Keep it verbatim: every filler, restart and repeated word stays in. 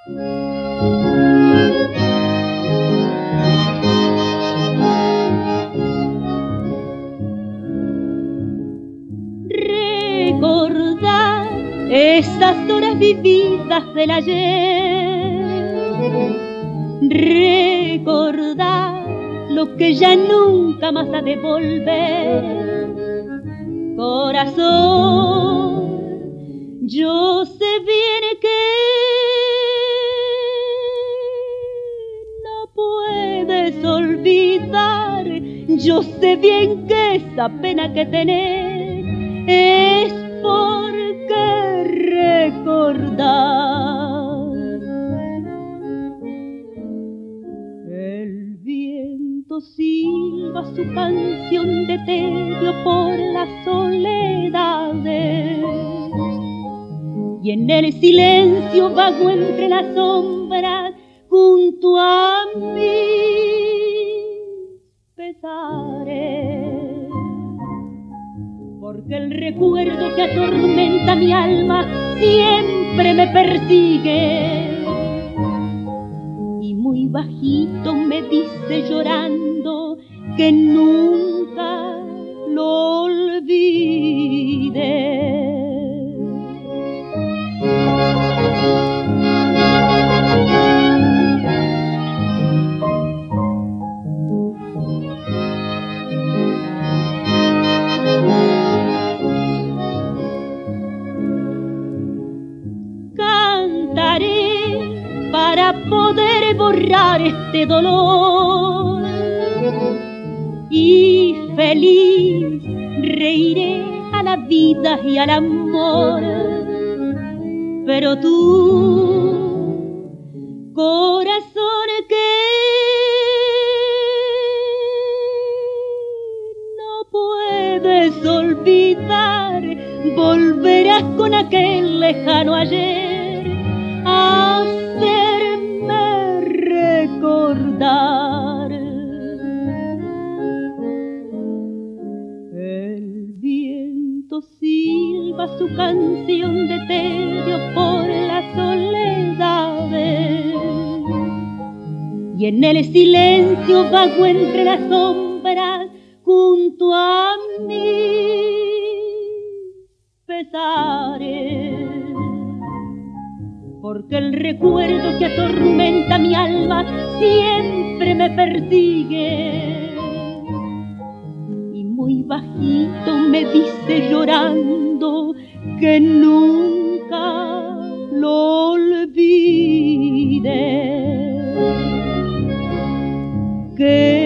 Recordar esas horas vividas del ayer, recordar lo que ya nunca más ha de volver. Corazón, yo sé bien que no puedes olvidar, yo sé bien que esa pena que tenés es porque recordar. El viento silba su canción de tedio por las soledades, y en el silencio vago entre las sombras junto a mis pesares, porque el recuerdo que atormenta mi alma siempre me persigue, y muy bajito me dice llorando que nunca lo olvide. Cantaré para poder borrar este dolor, y feliz reiré a la vida y al amor. Pero tú, corazón que no puedes olvidar, volverás con aquel lejano ayer a hacerme recordar. El viento silba su canción de tedio por las soledades, y en el silencio vago entre las sombras junto a mis pesares, porque el recuerdo que atormenta mi alma siempre me persigue, y muy bajito me dice llorando que nunca lo olvide, que